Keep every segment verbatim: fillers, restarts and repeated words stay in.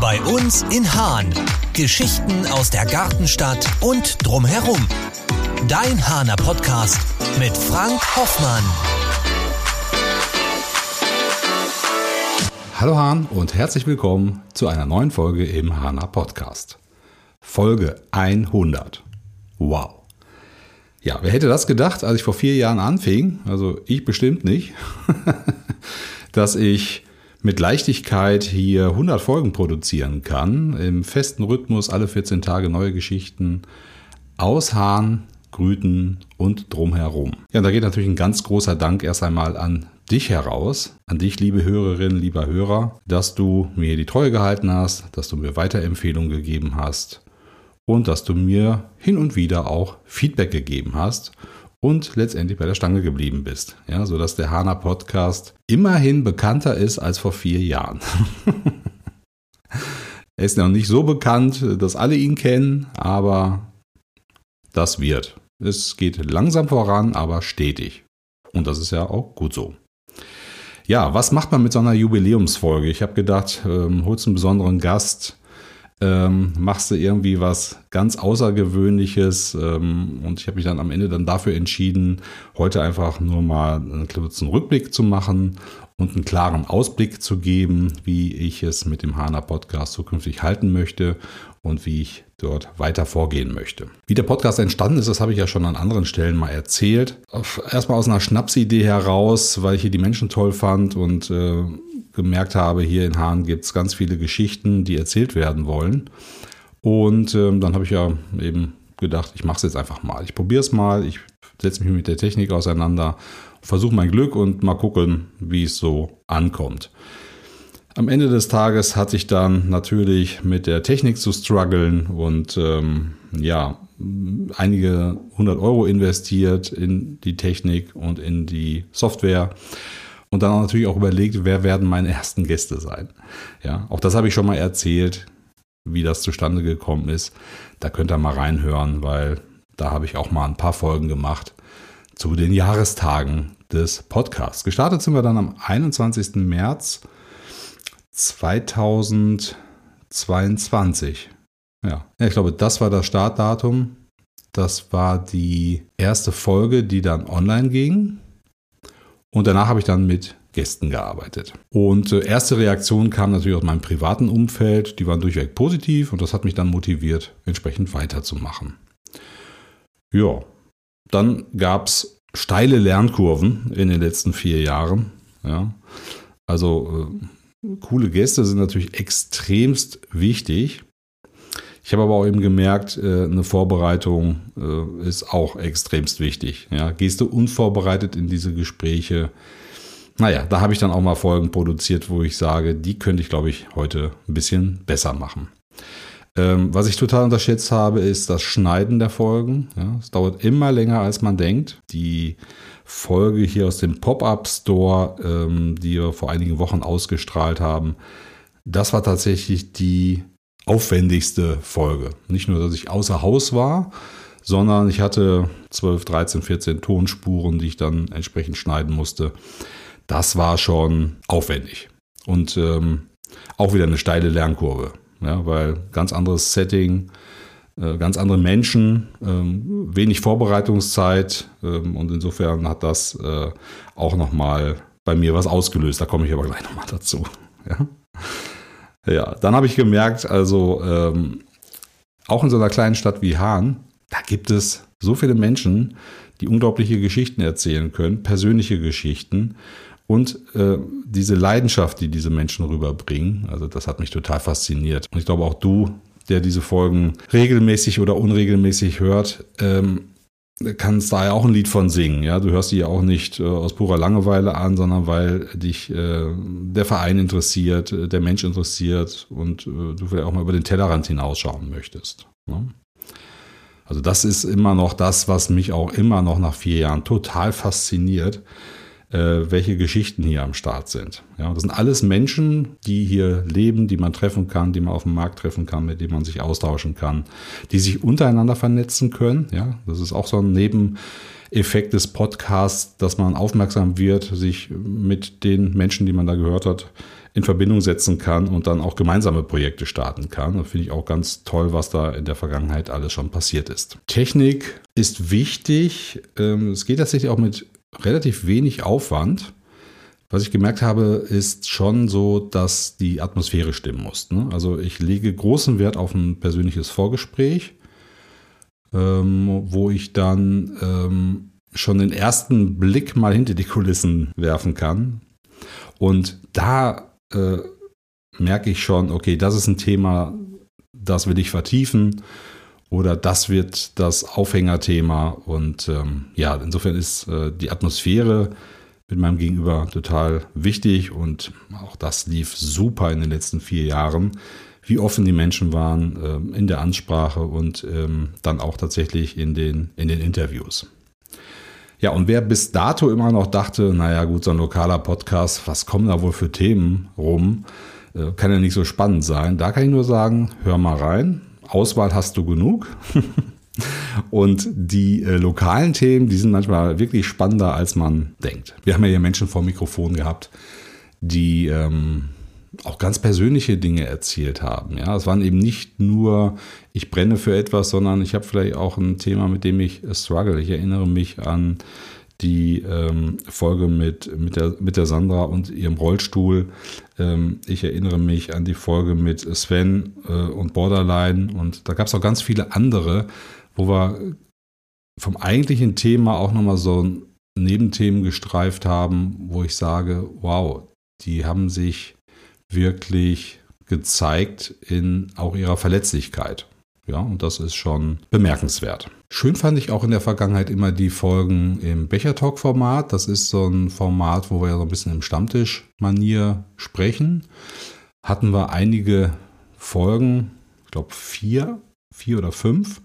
Bei uns in Hahn. Geschichten aus der Gartenstadt und drumherum. Dein Hahner Podcast mit Frank Hoffmann. Hallo Hahn und herzlich willkommen zu einer neuen Folge im Hahner Podcast. Folge hundert. Wow. Ja, wer hätte das gedacht, als ich vor vier Jahren anfing, also ich bestimmt nicht, dass ich mit Leichtigkeit hier hundert Folgen produzieren kann, im festen Rhythmus, alle vierzehn Tage neue Geschichten aus Hahn, Grüten und drumherum. Ja, und da geht natürlich ein ganz großer Dank erst einmal an dich heraus, an dich, liebe Hörerinnen, lieber Hörer, dass du mir die Treue gehalten hast, dass du mir Weiterempfehlungen gegeben hast und dass du mir hin und wieder auch Feedback gegeben hast und letztendlich bei der Stange geblieben bist, ja, sodass der Hahner Podcast immerhin bekannter ist als vor vier Jahren. Er ist noch nicht so bekannt, dass alle ihn kennen, aber das wird. Es geht langsam voran, aber stetig. Und das ist ja auch gut so. Ja, was macht man mit so einer Jubiläumsfolge? Ich habe gedacht, ähm, holst einen besonderen Gast, ähm, machst du irgendwie was ganz Außergewöhnliches ähm, und ich habe mich dann am Ende dann dafür entschieden, heute einfach nur mal einen kurzen Rückblick zu machen und einen klaren Ausblick zu geben, wie ich es mit dem Hahner Podcast zukünftig halten möchte und wie ich dort weiter vorgehen möchte. Wie der Podcast entstanden ist, das habe ich ja schon an anderen Stellen mal erzählt. Erstmal aus einer Schnapsidee heraus, weil ich hier die Menschen toll fand und äh, gemerkt habe, hier in Hahn gibt es ganz viele Geschichten, die erzählt werden wollen. Und ähm, dann habe ich ja eben gedacht, ich mache es jetzt einfach mal. Ich probiere es mal, ich setze mich mit der Technik auseinander, versuche mein Glück und mal gucken, wie es so ankommt. Am Ende des Tages hatte ich dann natürlich mit der Technik zu strugglen und ähm, ja, einige hundert Euro investiert in die Technik und in die Software und dann natürlich auch überlegt, wer werden meine ersten Gäste sein. Ja, auch das habe ich schon mal erzählt, wie das zustande gekommen ist. Da könnt ihr mal reinhören, weil da habe ich auch mal ein paar Folgen gemacht zu den Jahrestagen des Podcasts. Gestartet sind wir dann am einundzwanzigsten März zweitausendzweiundzwanzig. Ja, ich glaube, das war das Startdatum. Das war die erste Folge, die dann online ging. Und danach habe ich dann mit Gästen gearbeitet. Und äh, erste Reaktionen kamen natürlich aus meinem privaten Umfeld. Die waren durchweg positiv und das hat mich dann motiviert, entsprechend weiterzumachen. Ja, dann gab es steile Lernkurven in den letzten vier Jahren. Ja, also äh, coole Gäste sind natürlich extremst wichtig. Ich habe aber auch eben gemerkt, eine Vorbereitung ist auch extremst wichtig. Ja, gehst du unvorbereitet in diese Gespräche? Naja, da habe ich dann auch mal Folgen produziert, wo ich sage, die könnte ich, glaube ich, heute ein bisschen besser machen. Was ich total unterschätzt habe, ist das Schneiden der Folgen. Ja, es dauert immer länger, als man denkt. Die Folge hier aus dem Pop-Up-Store, ähm, die wir vor einigen Wochen ausgestrahlt haben, das war tatsächlich die aufwendigste Folge. Nicht nur, dass ich außer Haus war, sondern ich hatte zwölf, dreizehn, vierzehn Tonspuren, die ich dann entsprechend schneiden musste. Das war schon aufwendig und ähm, auch wieder eine steile Lernkurve, ja, weil ganz anderes Setting, ganz andere Menschen, wenig Vorbereitungszeit und insofern hat das auch nochmal bei mir was ausgelöst. Da komme ich aber gleich nochmal dazu. Ja, ja, dann habe ich gemerkt, also auch in so einer kleinen Stadt wie Hahn, da gibt es so viele Menschen, die unglaubliche Geschichten erzählen können, persönliche Geschichten und äh, diese Leidenschaft, die diese Menschen rüberbringen, also das hat mich total fasziniert. Und ich glaube auch du, der diese Folgen regelmäßig oder unregelmäßig hört, ähm, kannst da ja auch ein Lied von singen. Ja? Du hörst die ja auch nicht äh, aus purer Langeweile an, sondern weil dich äh, der Verein interessiert, äh, der Mensch interessiert und äh, du vielleicht auch mal über den Tellerrand hinausschauen möchtest. Ne? Also das ist immer noch das, was mich auch immer noch nach vier Jahren total fasziniert, äh, welche Geschichten hier am Start sind. Ja, das sind alles Menschen, die hier leben, die man treffen kann, die man auf dem Markt treffen kann, mit denen man sich austauschen kann, die sich untereinander vernetzen können. Ja, das ist auch so ein Nebeneffekt des Podcasts, dass man aufmerksam wird, sich mit den Menschen, die man da gehört hat, in Verbindung setzen kann und dann auch gemeinsame Projekte starten kann. Das finde ich auch ganz toll, was da in der Vergangenheit alles schon passiert ist. Technik ist wichtig. Es geht tatsächlich auch mit relativ wenig Aufwand. Was ich gemerkt habe, ist schon so, dass die Atmosphäre stimmen muss. Also ich lege großen Wert auf ein persönliches Vorgespräch, wo ich dann schon den ersten Blick mal hinter die Kulissen werfen kann. Und da äh, merke ich schon, okay, das ist ein Thema, das will ich vertiefen oder das wird das Aufhängerthema. Und ähm, ja, insofern ist äh, die Atmosphäre mit meinem Gegenüber total wichtig und auch das lief super in den letzten vier Jahren, wie offen die Menschen waren äh, in der Ansprache und ähm, dann auch tatsächlich in den, in den Interviews. Ja, und wer bis dato immer noch dachte, naja gut, so ein lokaler Podcast, was kommen da wohl für Themen rum, äh, kann ja nicht so spannend sein. Da kann ich nur sagen, hör mal rein, Auswahl hast du genug. Und die äh, lokalen Themen, die sind manchmal wirklich spannender, als man denkt. Wir haben ja hier Menschen vor Mikrofon gehabt, die ähm, auch ganz persönliche Dinge erzählt haben. Ja, es waren eben nicht nur, ich brenne für etwas, sondern ich habe vielleicht auch ein Thema, mit dem ich struggle. Ich erinnere mich an die ähm, Folge mit, mit, der, mit der Sandra und ihrem Rollstuhl. Ähm, ich erinnere mich an die Folge mit Sven äh, und Borderline. Und da gab es auch ganz viele andere, wo wir vom eigentlichen Thema auch nochmal so Nebenthemen gestreift haben, wo ich sage, wow, die haben sich wirklich gezeigt in auch ihrer Verletzlichkeit. Ja, und das ist schon bemerkenswert. Schön fand ich auch in der Vergangenheit immer die Folgen im Becher-Talk-Format. Das ist so ein Format, wo wir ja so ein bisschen im Stammtisch-Manier sprechen. Hatten wir einige Folgen, ich glaube vier, vier oder fünf.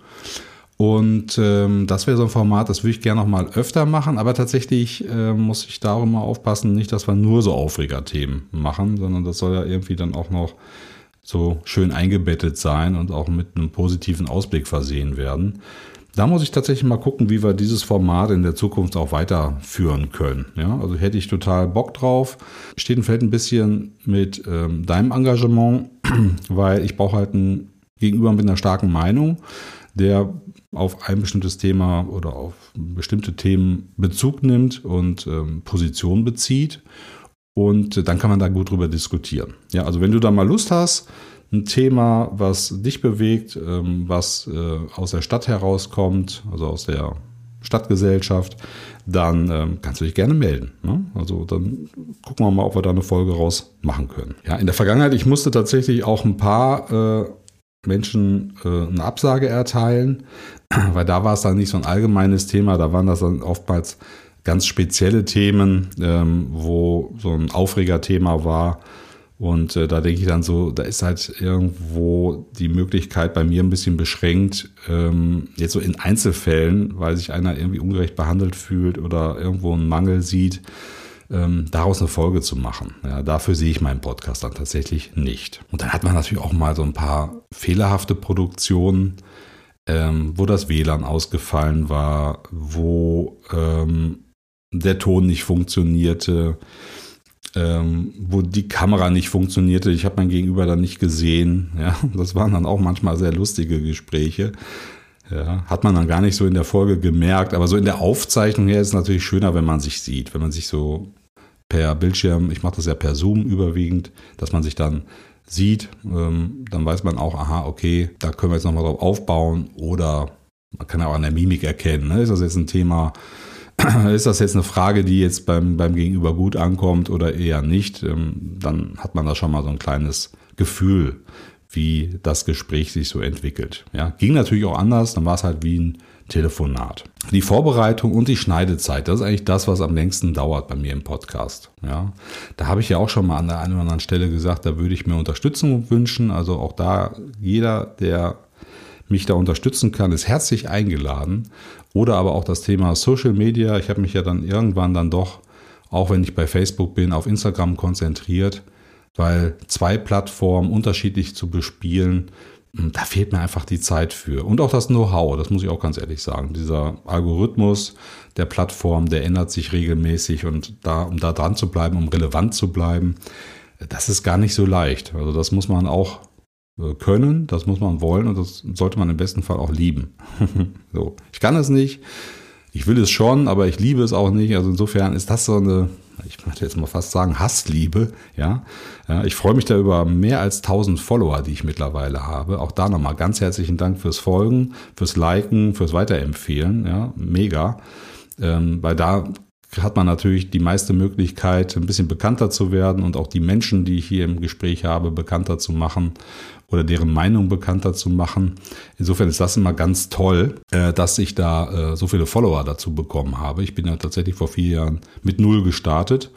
Und ähm, das wäre so ein Format, das würde ich gerne noch mal öfter machen, aber tatsächlich äh, muss ich da auch immer aufpassen, nicht, dass wir nur so Aufregerthemen machen, sondern das soll ja irgendwie dann auch noch so schön eingebettet sein und auch mit einem positiven Ausblick versehen werden. Da muss ich tatsächlich mal gucken, wie wir dieses Format in der Zukunft auch weiterführen können. Ja, also hätte ich total Bock drauf. Steht und fällt ein bisschen mit ähm, deinem Engagement, weil ich brauche halt ein Gegenüber mit einer starken Meinung, der auf ein bestimmtes Thema oder auf bestimmte Themen Bezug nimmt und ähm, Position bezieht. Und äh, dann kann man da gut drüber diskutieren. Ja, also wenn du da mal Lust hast, ein Thema, was dich bewegt, ähm, was äh, aus der Stadt herauskommt, also aus der Stadtgesellschaft, dann ähm, kannst du dich gerne melden. Ne? Also dann gucken wir mal, ob wir da eine Folge raus machen können. Ja, in der Vergangenheit, ich musste tatsächlich auch ein paar äh, Menschen äh, eine Absage erteilen, weil da war es dann nicht so ein allgemeines Thema, da waren das dann oftmals ganz spezielle Themen, ähm, wo so ein Aufregerthema war und äh, da denke ich dann so, da ist halt irgendwo die Möglichkeit bei mir ein bisschen beschränkt, ähm, jetzt so in Einzelfällen, weil sich einer irgendwie ungerecht behandelt fühlt oder irgendwo einen Mangel sieht, Ähm, daraus eine Folge zu machen. Ja, dafür sehe ich meinen Podcast dann tatsächlich nicht. Und dann hat man natürlich auch mal so ein paar fehlerhafte Produktionen, ähm, wo das W L A N ausgefallen war, wo ähm, der Ton nicht funktionierte, ähm, wo die Kamera nicht funktionierte. Ich habe mein Gegenüber dann nicht gesehen. Ja, das waren dann auch manchmal sehr lustige Gespräche. Ja, hat man dann gar nicht so in der Folge gemerkt, aber so in der Aufzeichnung her ist es natürlich schöner, wenn man sich sieht, wenn man sich so per Bildschirm, ich mache das ja per Zoom überwiegend, dass man sich dann sieht, ähm, dann weiß man auch, aha, okay, da können wir jetzt nochmal drauf aufbauen oder man kann auch an der Mimik erkennen, ne? Ist das jetzt ein Thema, ist das jetzt eine Frage, die jetzt beim, beim Gegenüber gut ankommt oder eher nicht, ähm, dann hat man da schon mal so ein kleines Gefühl, wie das Gespräch sich so entwickelt. Ja, ging natürlich auch anders, dann war es halt wie ein Telefonat. Die Vorbereitung und die Schneidezeit, das ist eigentlich das, was am längsten dauert bei mir im Podcast. Ja, da habe ich ja auch schon mal an der einen oder anderen Stelle gesagt, da würde ich mir Unterstützung wünschen. Also auch da, jeder, der mich da unterstützen kann, ist herzlich eingeladen. Oder aber auch das Thema Social Media. Ich habe mich ja dann irgendwann dann doch, auch wenn ich bei Facebook bin, auf Instagram konzentriert, weil zwei Plattformen unterschiedlich zu bespielen, da fehlt mir einfach die Zeit für. Und auch das Know-how, das muss ich auch ganz ehrlich sagen. Dieser Algorithmus der Plattform, der ändert sich regelmäßig und da, um da dran zu bleiben, um relevant zu bleiben, das ist gar nicht so leicht. Also das muss man auch können, das muss man wollen und das sollte man im besten Fall auch lieben. So, ich kann es nicht, ich will es schon, aber ich liebe es auch nicht. Also insofern ist das so eine, ich möchte jetzt mal fast sagen, Hassliebe. Ja, ja, ich freue mich da über mehr als tausend Follower, die ich mittlerweile habe. Auch da nochmal ganz herzlichen Dank fürs Folgen, fürs Liken, fürs Weiterempfehlen. Ja, mega, ähm, weil da hat man natürlich die meiste Möglichkeit, ein bisschen bekannter zu werden und auch die Menschen, die ich hier im Gespräch habe, bekannter zu machen oder deren Meinung bekannter zu machen. Insofern ist das immer ganz toll, dass ich da so viele Follower dazu bekommen habe. Ich bin ja tatsächlich vor vier Jahren mit null gestartet.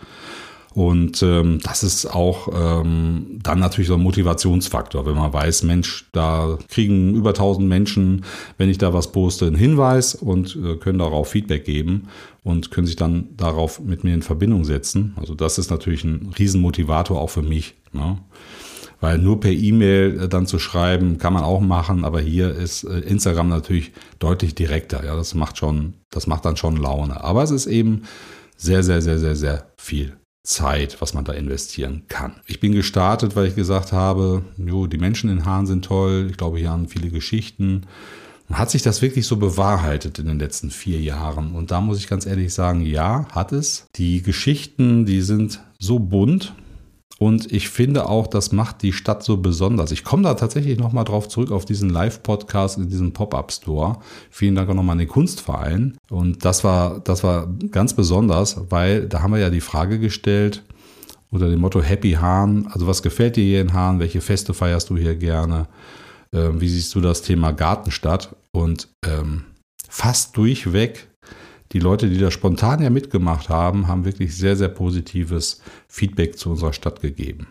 Und ähm, das ist auch ähm, dann natürlich so ein Motivationsfaktor, wenn man weiß, Mensch, da kriegen über tausend Menschen, wenn ich da was poste, einen Hinweis und äh, können darauf Feedback geben und können sich dann darauf mit mir in Verbindung setzen. Also das ist natürlich ein Riesenmotivator auch für mich, ne? Weil nur per E-Mail dann zu schreiben, kann man auch machen, aber hier ist äh, Instagram natürlich deutlich direkter. Ja, das macht schon, das macht dann schon Laune. Aber es ist eben sehr, sehr, sehr, sehr, sehr viel Zeit, was man da investieren kann. Ich bin gestartet, weil ich gesagt habe, jo, die Menschen in Hahn sind toll, ich glaube, hier haben viele Geschichten. Hat sich das wirklich so bewahrheitet in den letzten vier Jahren? Und da muss ich ganz ehrlich sagen, ja, hat es. Die Geschichten, die sind so bunt. Und ich finde auch, das macht die Stadt so besonders. Ich komme da tatsächlich nochmal drauf zurück auf diesen Live-Podcast in diesem Pop-Up-Store. Vielen Dank auch nochmal an den Kunstverein. Und das war, das war ganz besonders, weil da haben wir ja die Frage gestellt unter dem Motto Happy Hahn. Also was gefällt dir hier in Hahn? Welche Feste feierst du hier gerne? Ähm, wie siehst du das Thema Gartenstadt? Und ähm, fast durchweg die Leute, die da spontan ja mitgemacht haben, haben wirklich sehr, sehr positives Feedback zu unserer Stadt gegeben.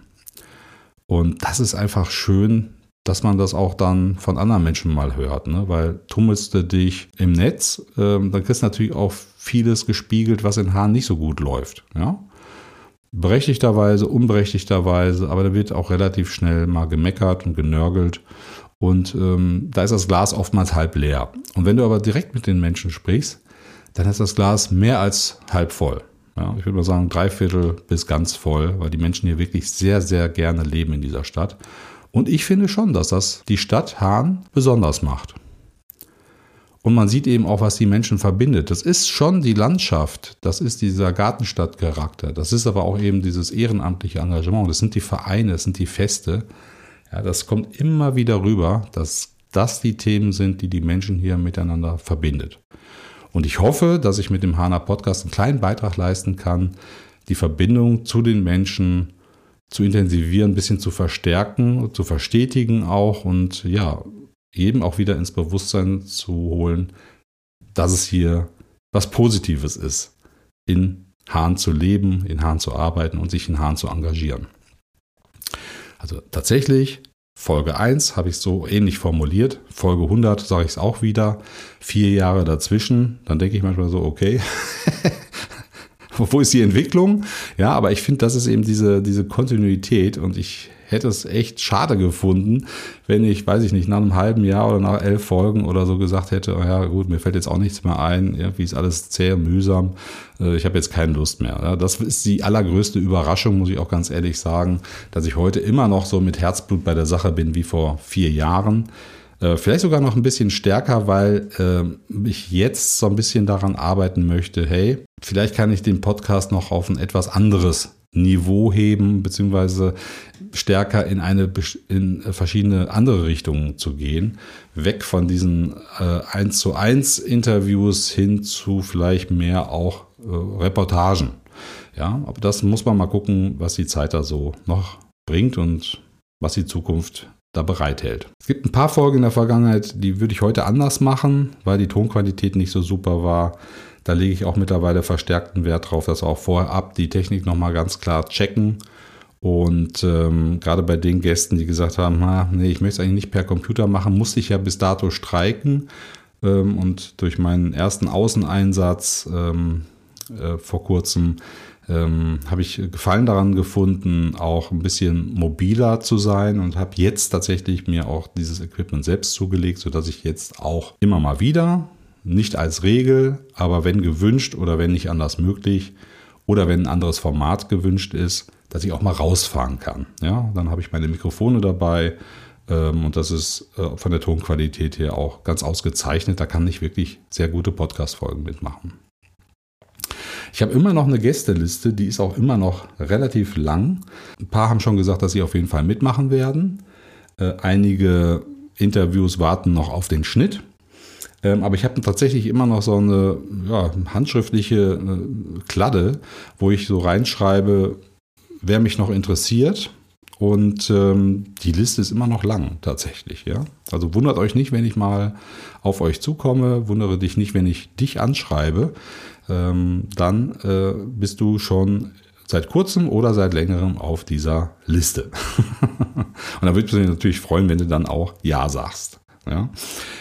Und das ist einfach schön, dass man das auch dann von anderen Menschen mal hört, ne? Weil tummelst du dich im Netz, ähm, dann kriegst du natürlich auch vieles gespiegelt, was in Hahn nicht so gut läuft. Ja? Berechtigterweise, unberechtigterweise, aber da wird auch relativ schnell mal gemeckert und genörgelt. Und ähm, da ist das Glas oftmals halb leer. Und wenn du aber direkt mit den Menschen sprichst, dann ist das Glas mehr als halb voll. Ja, ich würde mal sagen, dreiviertel bis ganz voll, weil die Menschen hier wirklich sehr, sehr gerne leben in dieser Stadt. Und ich finde schon, dass das die Stadt Hahn besonders macht. Und man sieht eben auch, was die Menschen verbindet. Das ist schon die Landschaft, das ist dieser Gartenstadtcharakter, das ist aber auch eben dieses ehrenamtliche Engagement, das sind die Vereine, das sind die Feste. Ja, das kommt immer wieder rüber, dass das die Themen sind, die die Menschen hier miteinander verbindet. Und ich hoffe, dass ich mit dem Hahner Podcast einen kleinen Beitrag leisten kann, die Verbindung zu den Menschen zu intensivieren, ein bisschen zu verstärken, zu verstetigen auch und ja, jedem auch wieder ins Bewusstsein zu holen, dass es hier was Positives ist, in Hahn zu leben, in Hahn zu arbeiten und sich in Hahn zu engagieren. Also tatsächlich, Folge eins habe ich so ähnlich formuliert. Folge hundert sage ich es auch wieder. Vier Jahre dazwischen. Dann denke ich manchmal so, okay, wo ist die Entwicklung? Ja, aber ich finde, das ist eben diese, diese Kontinuität und ich hätte es echt schade gefunden, wenn ich, weiß ich nicht, nach einem halben Jahr oder nach elf Folgen oder so gesagt hätte, oh ja gut, mir fällt jetzt auch nichts mehr ein, irgendwie ist alles zäh und mühsam, ich habe jetzt keine Lust mehr. Ja, das ist die allergrößte Überraschung, muss ich auch ganz ehrlich sagen, dass ich heute immer noch so mit Herzblut bei der Sache bin wie vor vier Jahren. Vielleicht sogar noch ein bisschen stärker, weil äh, ich jetzt so ein bisschen daran arbeiten möchte, hey, vielleicht kann ich den Podcast noch auf ein etwas anderes Niveau heben, beziehungsweise stärker in eine in verschiedene andere Richtungen zu gehen. Weg von diesen äh, eins zu eins Interviews hin zu vielleicht mehr auch äh, Reportagen. Ja, aber das muss man mal gucken, was die Zeit da so noch bringt und was die Zukunft da bereithält. Es gibt ein paar Folgen in der Vergangenheit, die würde ich heute anders machen, weil die Tonqualität nicht so super war. Da lege ich auch mittlerweile verstärkten Wert drauf, dass wir auch vorab die Technik nochmal ganz klar checken. Und ähm, gerade bei den Gästen, die gesagt haben, na, nee, ich möchte es eigentlich nicht per Computer machen, musste ich ja bis dato streiken. Ähm, und durch meinen ersten Außeneinsatz ähm, äh, vor kurzem ähm, habe ich Gefallen daran gefunden, auch ein bisschen mobiler zu sein und habe jetzt tatsächlich mir auch dieses Equipment selbst zugelegt, sodass ich jetzt auch immer mal wieder, nicht als Regel, aber wenn gewünscht oder wenn nicht anders möglich oder wenn ein anderes Format gewünscht ist, dass ich auch mal rausfahren kann. Ja, dann habe ich meine Mikrofone dabei ähm, und das ist äh, von der Tonqualität her auch ganz ausgezeichnet. Da kann ich wirklich sehr gute Podcast-Folgen mitmachen. Ich habe immer noch eine Gästeliste, die ist auch immer noch relativ lang. Ein paar haben schon gesagt, dass sie auf jeden Fall mitmachen werden. Äh, einige Interviews warten noch auf den Schnitt. Ähm, aber ich habe tatsächlich immer noch so eine ja, handschriftliche äh, Kladde, wo ich so reinschreibe, wer mich noch interessiert. Und ähm, die Liste ist immer noch lang tatsächlich. Ja? Also wundert euch nicht, wenn ich mal auf euch zukomme. Wundere dich nicht, wenn ich dich anschreibe. Ähm, dann äh, bist du schon seit kurzem oder seit längerem auf dieser Liste. Und da würde ich mich natürlich freuen, wenn du dann auch Ja sagst. Ja,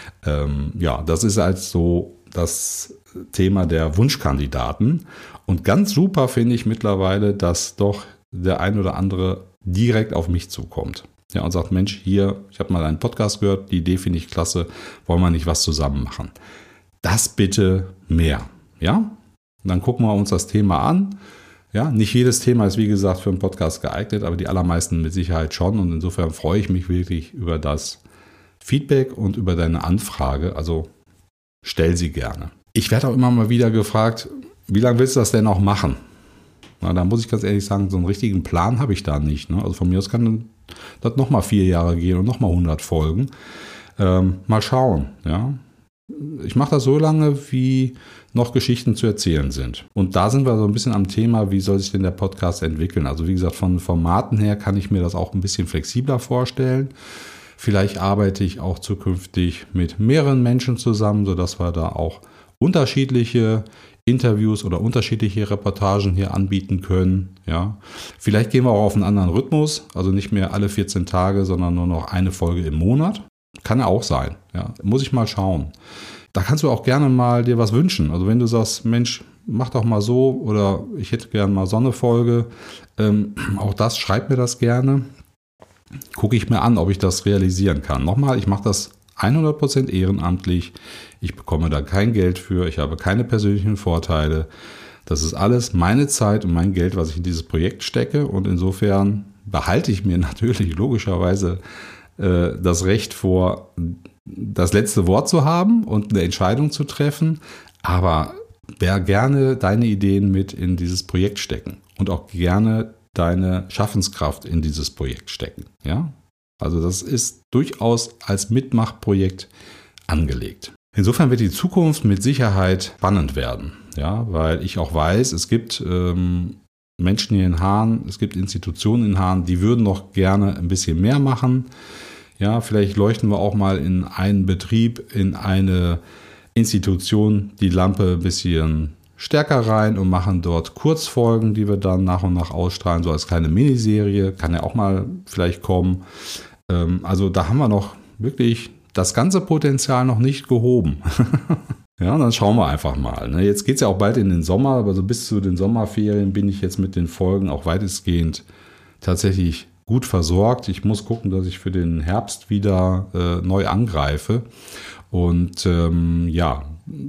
ähm, ja, das ist halt so das Thema der Wunschkandidaten. Und ganz super finde ich mittlerweile, dass doch der ein oder andere direkt auf mich zukommt. Ja, und sagt, Mensch, hier, ich habe mal einen Podcast gehört, die Idee finde ich klasse, wollen wir nicht was zusammen machen? Das bitte mehr. Ja, und dann gucken wir uns das Thema an. Ja, nicht jedes Thema ist, wie gesagt, für einen Podcast geeignet, aber die allermeisten mit Sicherheit schon. Und insofern freue ich mich wirklich über das Feedback und über deine Anfrage. Also stell sie gerne. Ich werde auch immer mal wieder gefragt, wie lange willst du das denn noch machen? Na, da muss ich ganz ehrlich sagen, so einen richtigen Plan habe ich da nicht. Ne? Also von mir aus kann das nochmal vier Jahre gehen und nochmal hundert Folgen. Ähm, mal schauen, ja. Ich mache das so lange, wie noch Geschichten zu erzählen sind. Und da sind wir so ein bisschen am Thema, wie soll sich denn der Podcast entwickeln? Also wie gesagt, von Formaten her kann ich mir das auch ein bisschen flexibler vorstellen. Vielleicht arbeite ich auch zukünftig mit mehreren Menschen zusammen, sodass wir da auch unterschiedliche Interviews oder unterschiedliche Reportagen hier anbieten können. Ja. Vielleicht gehen wir auch auf einen anderen Rhythmus, also nicht mehr alle vierzehn Tage, sondern nur noch eine Folge im Monat. Kann ja auch sein. Ja. Muss ich mal schauen. Da kannst du auch gerne mal dir was wünschen. Also wenn du sagst, Mensch, mach doch mal so oder ich hätte gerne mal so eine Folge. Ähm, auch das, schreib mir das gerne. Gucke ich mir an, ob ich das realisieren kann. Nochmal, ich mache das hundert Prozent ehrenamtlich. Ich bekomme da kein Geld für. Ich habe keine persönlichen Vorteile. Das ist alles meine Zeit und mein Geld, was ich in dieses Projekt stecke. Und insofern behalte ich mir natürlich logischerweise äh, das Recht vor, das letzte Wort zu haben und eine Entscheidung zu treffen. Aber wer gerne deine Ideen mit in dieses Projekt stecken und auch gerne deine Schaffenskraft in dieses Projekt stecken. Ja? Also das ist durchaus als Mitmachprojekt angelegt. Insofern wird die Zukunft mit Sicherheit spannend werden, ja, weil ich auch weiß, es gibt ähm, Menschen hier in Hahn, es gibt Institutionen in Hahn, die würden noch gerne ein bisschen mehr machen. Ja, vielleicht leuchten wir auch mal in einen Betrieb, in eine Institution die Lampe ein bisschen stärker rein und machen dort Kurzfolgen, die wir dann nach und nach ausstrahlen, so als kleine Miniserie, kann ja auch mal vielleicht kommen. Ähm, also da haben wir noch wirklich das ganze Potenzial noch nicht gehoben. Ja, dann schauen wir einfach mal. Ne? Jetzt geht es ja auch bald in den Sommer, aber so bis zu den Sommerferien bin ich jetzt mit den Folgen auch weitestgehend tatsächlich gut versorgt. Ich muss gucken, dass ich für den Herbst wieder äh, neu angreife. Und ähm, ja,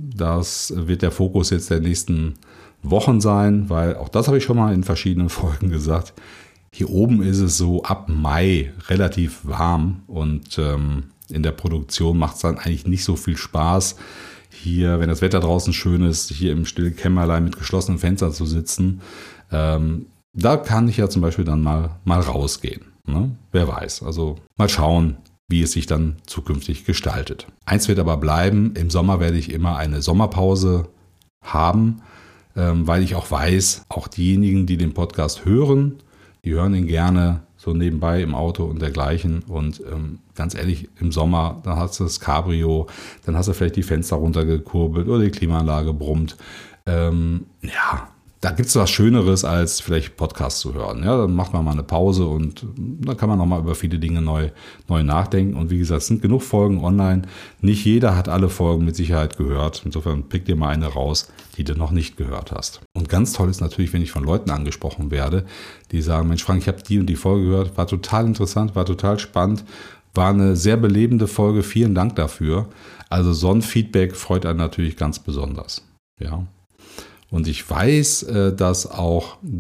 das wird der Fokus jetzt der nächsten Wochen sein, weil auch das habe ich schon mal in verschiedenen Folgen gesagt. Hier oben ist es so ab Mai relativ warm und ähm, in der Produktion macht es dann eigentlich nicht so viel Spaß, hier, wenn das Wetter draußen schön ist, hier im stillen Kämmerlein mit geschlossenen Fenstern zu sitzen. Ähm, da kann ich ja zum Beispiel dann mal, mal rausgehen. Ne? Wer weiß, also mal schauen, wie es sich dann zukünftig gestaltet. Eins wird aber bleiben, im Sommer werde ich immer eine Sommerpause haben, ähm, weil ich auch weiß, auch diejenigen, die den Podcast hören, die hören ihn gerne so nebenbei im Auto und dergleichen. Und ähm, ganz ehrlich, im Sommer, dann hast du das Cabrio, dann hast du vielleicht die Fenster runtergekurbelt oder die Klimaanlage brummt. Ähm, ja, da gibt es was Schöneres, als vielleicht Podcasts zu hören. Ja, dann macht man mal eine Pause und dann kann man nochmal über viele Dinge neu, neu nachdenken. Und wie gesagt, es sind genug Folgen online. Nicht jeder hat alle Folgen mit Sicherheit gehört. Insofern pick dir mal eine raus, die du noch nicht gehört hast. Und ganz toll ist natürlich, wenn ich von Leuten angesprochen werde, die sagen, Mensch Frank, ich habe die und die Folge gehört, war total interessant, war total spannend, war eine sehr belebende Folge, vielen Dank dafür. Also so ein Feedback freut einen natürlich ganz besonders. Ja. Und ich weiß, dass auch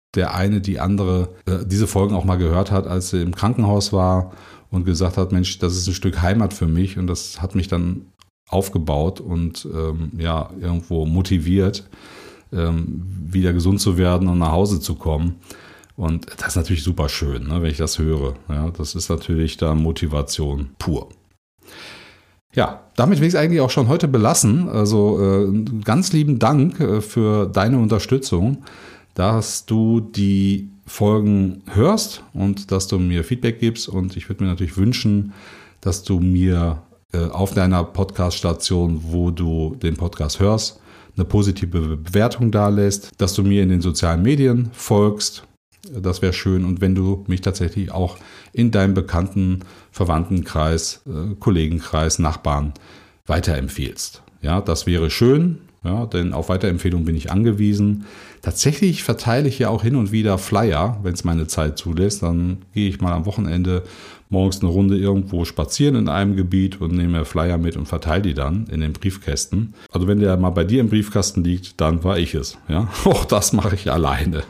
der eine, die andere äh, diese Folgen auch mal gehört hat, als sie im Krankenhaus war und gesagt hat, Mensch, das ist ein Stück Heimat für mich und das hat mich dann aufgebaut und ähm, ja, irgendwo motiviert, ähm, wieder gesund zu werden und nach Hause zu kommen. Und das ist natürlich super schön, ne, wenn ich das höre. Ja, das ist natürlich da Motivation pur. Ja, damit will ich es eigentlich auch schon heute belassen. Also äh, ganz lieben Dank äh, für deine Unterstützung, dass du die Folgen hörst und dass du mir Feedback gibst. Und ich würde mir natürlich wünschen, dass du mir äh, auf deiner Podcast-Station, wo du den Podcast hörst, eine positive Bewertung dalässt, dass du mir in den sozialen Medien folgst. Das wäre schön. Und wenn du mich tatsächlich auch in deinem bekannten Verwandtenkreis, äh, Kollegenkreis, Nachbarn weiterempfehlst. Ja, das wäre schön, ja, denn auf Weiterempfehlung bin ich angewiesen. Tatsächlich verteile ich ja auch hin und wieder Flyer, wenn es meine Zeit zulässt. Dann gehe ich mal am Wochenende morgens eine Runde irgendwo spazieren in einem Gebiet und nehme Flyer mit und verteile die dann in den Briefkästen. Also wenn der mal bei dir im Briefkasten liegt, dann war ich es. Ja, auch das mache ich alleine.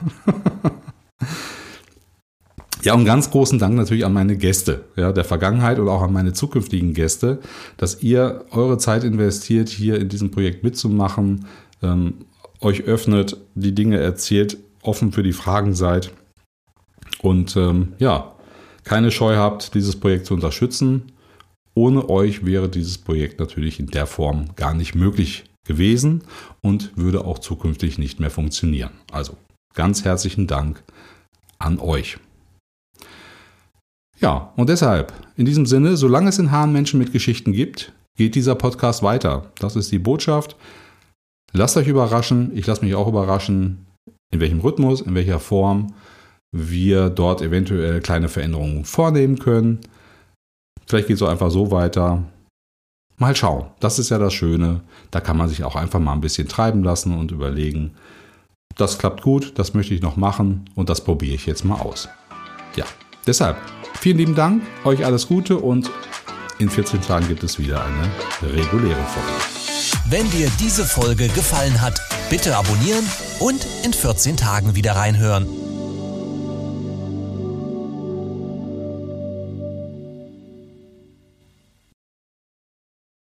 Ja, und ganz großen Dank natürlich an meine Gäste, ja, der Vergangenheit und auch an meine zukünftigen Gäste, dass ihr eure Zeit investiert, hier in diesem Projekt mitzumachen, ähm, euch öffnet, die Dinge erzählt, offen für die Fragen seid und ähm, ja, keine Scheu habt, dieses Projekt zu unterstützen. Ohne euch wäre dieses Projekt natürlich in der Form gar nicht möglich gewesen und würde auch zukünftig nicht mehr funktionieren. Also ganz herzlichen Dank an euch. Ja, und deshalb, in diesem Sinne, solange es in Hahn Menschen mit Geschichten gibt, geht dieser Podcast weiter. Das ist die Botschaft. Lasst euch überraschen, ich lasse mich auch überraschen, in welchem Rhythmus, in welcher Form wir dort eventuell kleine Veränderungen vornehmen können. Vielleicht geht es auch einfach so weiter. Mal schauen, das ist ja das Schöne. Da kann man sich auch einfach mal ein bisschen treiben lassen und überlegen, das klappt gut, das möchte ich noch machen und das probiere ich jetzt mal aus. Ja, deshalb vielen lieben Dank, euch alles Gute und in vierzehn Tagen gibt es wieder eine reguläre Folge. Wenn dir diese Folge gefallen hat, bitte abonnieren und in vierzehn Tagen wieder reinhören.